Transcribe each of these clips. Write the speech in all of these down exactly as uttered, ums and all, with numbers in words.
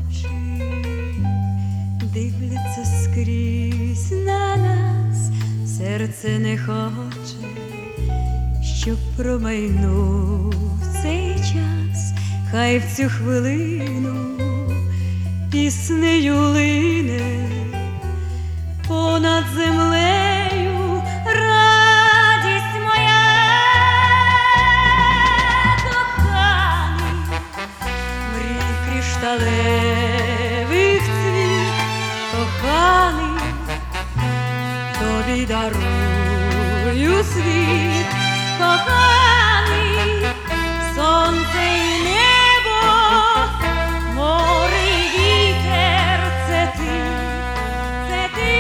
очі дивляться скрізь на нас, серце не хоче, щоб промайнув цей час, хай в цю хвилину піснею лине понад землею радість моя. Коханий, мрій кришталевих цвіт, коханий, тобі дарую світ, коханий, сонце і небо, море і вітер — це ти, це ти,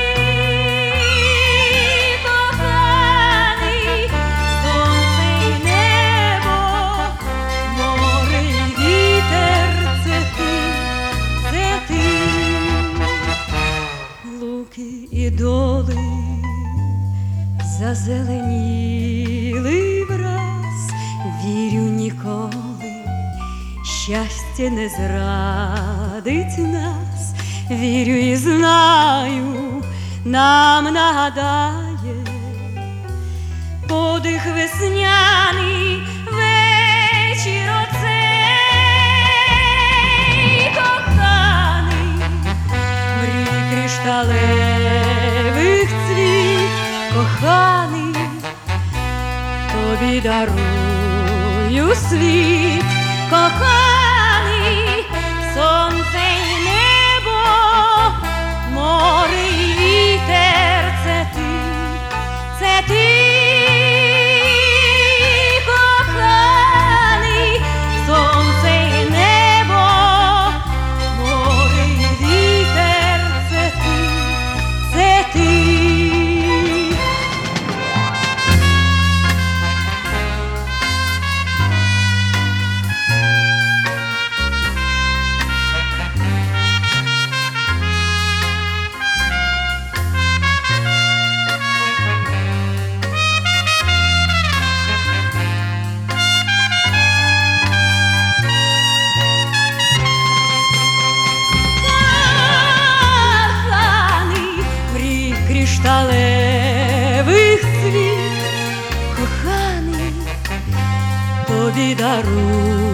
коханий, сонце і небо, море і вітер — це ти, це ти, луки і доли зазеленіли враз, вірю, ніколи щастя не зрадить нас, вірю і знаю, нам нагадає подих весняний вечір оцей, коханий, мрій кришталевих цвіт, коханий, тобі дарую світ, коханий, сонце і небо, море і вітер — це ти, це ти, коханий, сонце і небо, море і вітер — це ти, це ти. Кришталевих цвіт, коханий, тобі дарую